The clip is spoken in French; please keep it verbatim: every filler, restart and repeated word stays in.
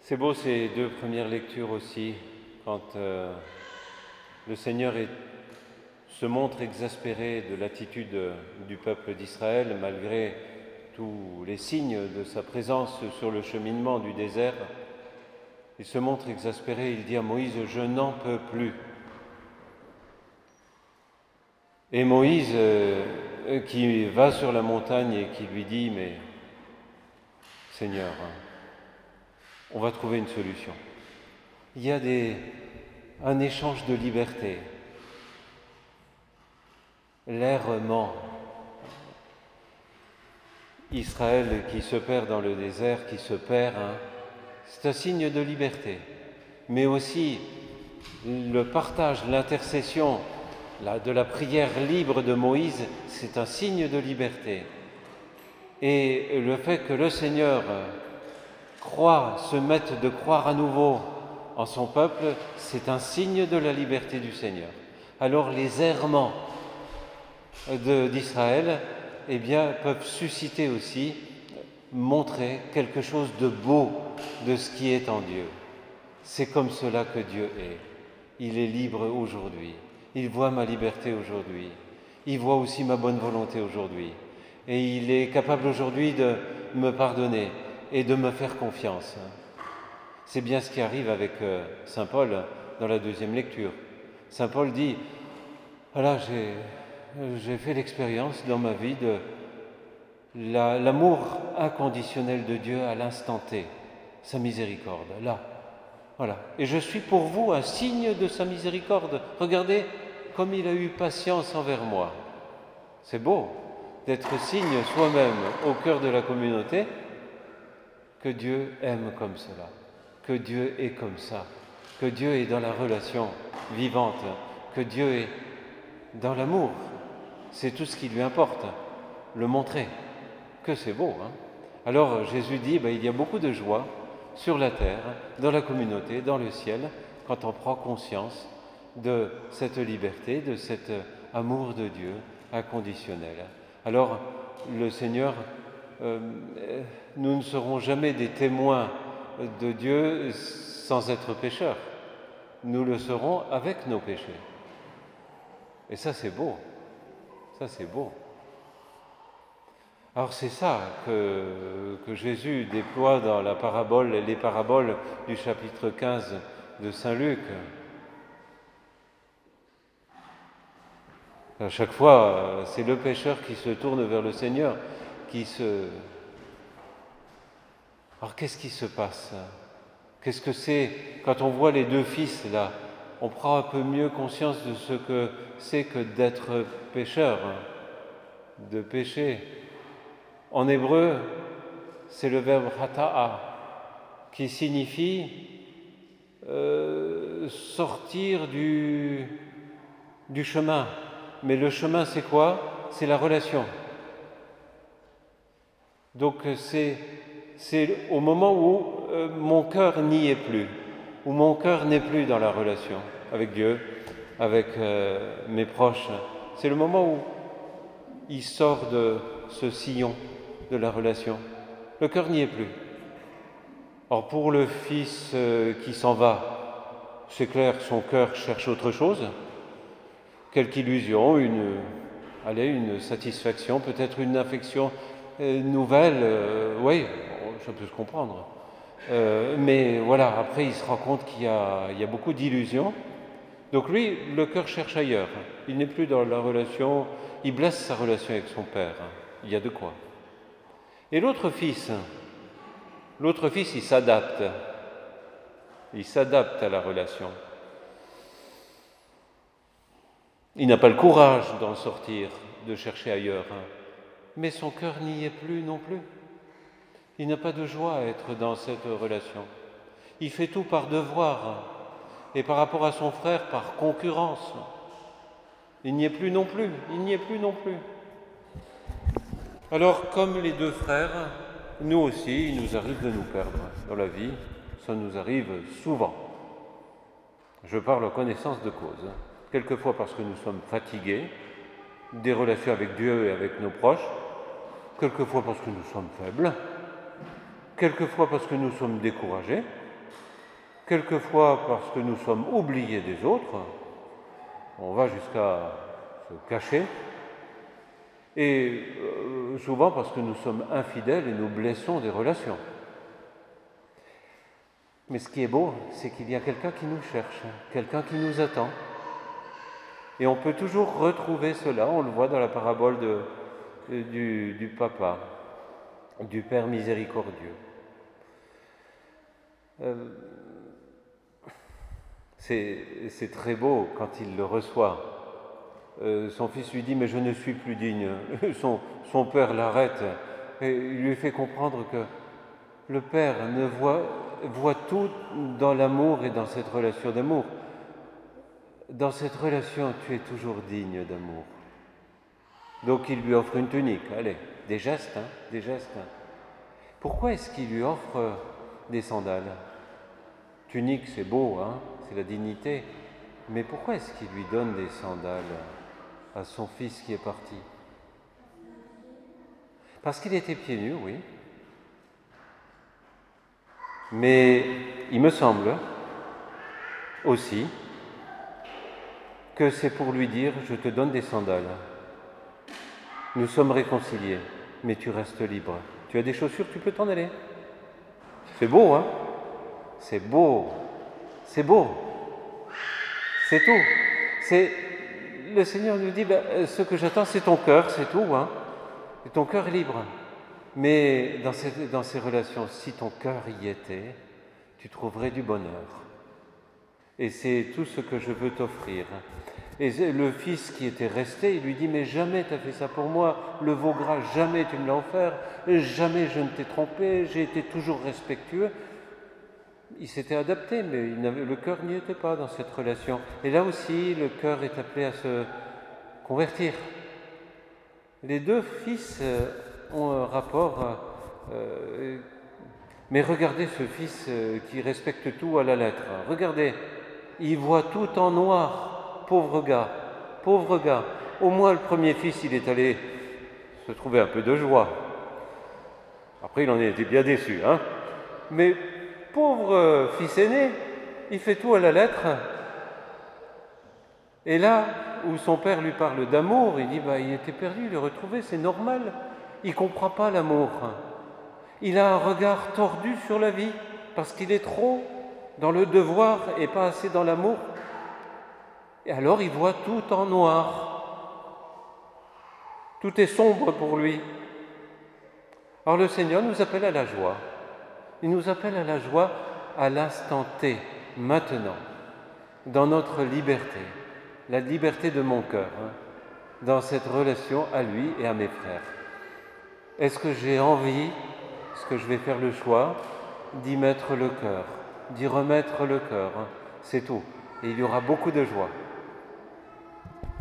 C'est beau ces deux premières lectures aussi, quand euh, le Seigneur est, se montre exaspéré de l'attitude du peuple d'Israël, malgré tous les signes de sa présence sur le cheminement du désert. Il se montre exaspéré, il dit à Moïse « Je n'en peux plus ». Et Moïse, euh, qui va sur la montagne et qui lui dit « Mais Seigneur, on va trouver une solution. Il y a des, un échange de liberté. L'air ment. Israël qui se perd dans le désert, qui se perd, hein, c'est un signe de liberté. Mais aussi le partage, l'intercession la, de la prière libre de Moïse, c'est un signe de liberté. Et le fait que le Seigneur croit, se mette de croire à nouveau en son peuple, c'est un signe de la liberté du Seigneur. Alors les errements de, d'Israël, eh bien, peuvent susciter aussi, montrer quelque chose de beau de ce qui est en Dieu. C'est comme cela que Dieu est. Il est libre aujourd'hui. Il voit ma liberté aujourd'hui. Il voit aussi ma bonne volonté aujourd'hui. Et il est capable aujourd'hui de me pardonner et de me faire confiance. C'est bien ce qui arrive avec euh, Saint Paul dans la deuxième lecture. Saint Paul dit, voilà, j'ai, j'ai fait l'expérience dans ma vie de la, l'amour inconditionnel de Dieu à l'instant T, sa miséricorde, là, voilà. Et je suis pour vous un signe de sa miséricorde. Regardez comme il a eu patience envers moi. C'est beau d'être signe soi-même au cœur de la communauté, que Dieu aime comme cela, que Dieu est comme ça, que Dieu est dans la relation vivante, que Dieu est dans l'amour. C'est tout ce qui lui importe, le montrer, que c'est beau. Hein. Alors Jésus dit, ben, il y a beaucoup de joie sur la terre, dans la communauté, dans le ciel, quand on prend conscience de cette liberté, de cet amour de Dieu inconditionnel. Alors le Seigneur, euh, nous ne serons jamais des témoins de Dieu sans être pécheurs. Nous le serons avec nos péchés. Et ça c'est beau, ça c'est beau. Alors c'est ça que, que Jésus déploie dans la parabole, les paraboles du chapitre quinze de Saint Luc. À chaque fois, c'est le pécheur qui se tourne vers le Seigneur, qui se... Alors qu'est-ce qui se passe? Qu'est-ce que c'est? Quand on voit les deux fils là, on prend un peu mieux conscience de ce que c'est que d'être pécheur, de pécher. En hébreu, c'est le verbe hata'a, qui signifie euh, sortir du, du chemin. Mais le chemin, c'est quoi? C'est la relation. Donc c'est, c'est au moment où euh, mon cœur n'y est plus, où mon cœur n'est plus dans la relation avec Dieu, avec euh, mes proches. C'est le moment où il sort de ce sillon de la relation. Le cœur n'y est plus. Or pour le fils euh, qui s'en va, c'est clair, son cœur cherche autre chose. Quelque illusion, une, allez, une satisfaction, peut-être une affection euh, nouvelle, euh, oui, ça peut se comprendre. Euh, mais voilà, après il se rend compte qu'il y a, il y a beaucoup d'illusions. Donc lui, le cœur cherche ailleurs. Il n'est plus dans la relation, il blesse sa relation avec son père. Il y a de quoi. Et l'autre fils, l'autre fils, il s'adapte. Il s'adapte à la relation. Il n'a pas le courage d'en sortir, de chercher ailleurs, hein. Mais son cœur n'y est plus non plus. Il n'a pas de joie à être dans cette relation. Il fait tout par devoir et par rapport à son frère par concurrence. Il n'y est plus non plus, il n'y est plus non plus. Alors, comme les deux frères, nous aussi, il nous arrive de nous perdre dans la vie. Ça nous arrive souvent. Je parle en connaissance de cause. Quelquefois parce que nous sommes fatigués des relations avec Dieu et avec nos proches, quelquefois parce que nous sommes faibles, quelquefois parce que nous sommes découragés, quelquefois parce que nous sommes oubliés des autres, on va jusqu'à se cacher, et euh, souvent parce que nous sommes infidèles et nous blessons des relations. Mais ce qui est beau, c'est qu'il y a quelqu'un qui nous cherche, quelqu'un qui nous attend. Et on peut toujours retrouver cela, on le voit dans la parabole de, du, du papa, du Père miséricordieux. Euh, c'est, c'est très beau quand il le reçoit. Euh, son fils lui dit « mais je ne suis plus digne ». Son, son père l'arrête et il lui fait comprendre que le père ne voit, voit tout dans l'amour et dans cette relation d'amour. Dans cette relation, tu es toujours digne d'amour. Donc il lui offre une tunique, allez, des gestes, hein, des gestes. Pourquoi est-ce qu'il lui offre des sandales? Tunique, c'est beau, hein, c'est la dignité. Mais pourquoi est-ce qu'il lui donne des sandales à son fils qui est parti? Parce qu'il était pieds nus, oui. Mais il me semble aussi que c'est pour lui dire « je te donne des sandales. Nous sommes réconciliés, mais tu restes libre. Tu as des chaussures, tu peux t'en aller. » C'est beau, hein? C'est beau. C'est beau. C'est tout. C'est... Le Seigneur nous dit ben, « ce que j'attends, c'est ton cœur, c'est tout. Hein? Et ton cœur est libre. » Mais dans ces, dans ces relations, si ton cœur y était, tu trouverais du bonheur. Et c'est tout ce que je veux t'offrir. Et le fils qui était resté, il lui dit « mais jamais tu as fait ça pour moi, le veau gras, jamais tu me l'as offert, jamais je ne t'ai trompé, j'ai été toujours respectueux. » Il s'était adapté, mais il n'avait, le cœur n'y était pas dans cette relation. Et là aussi, le cœur est appelé à se convertir. Les deux fils ont un rapport, euh, mais regardez ce fils qui respecte tout à la lettre. Regardez, il voit tout en noir, pauvre gars, pauvre gars. Au moins le premier fils, il est allé se trouver un peu de joie. Après, il en a été bien déçu, hein. Mais pauvre fils aîné, il fait tout à la lettre. Et là où son père lui parle d'amour, il dit bah, il était perdu, il est retrouvé, c'est normal. Il ne comprend pas l'amour. Il a un regard tordu sur la vie parce qu'il est trop dans le devoir et pas assez dans l'amour. Et alors il voit tout en noir. Tout est sombre pour lui. Alors le Seigneur nous appelle à la joie. Il nous appelle à la joie à l'instant T, maintenant, dans notre liberté. La liberté de mon cœur, hein, dans cette relation à lui et à mes frères. Est-ce que j'ai envie, est-ce que je vais faire le choix d'y mettre le cœur, d'y remettre le cœur, hein, c'est tout. Et il y aura beaucoup de joie.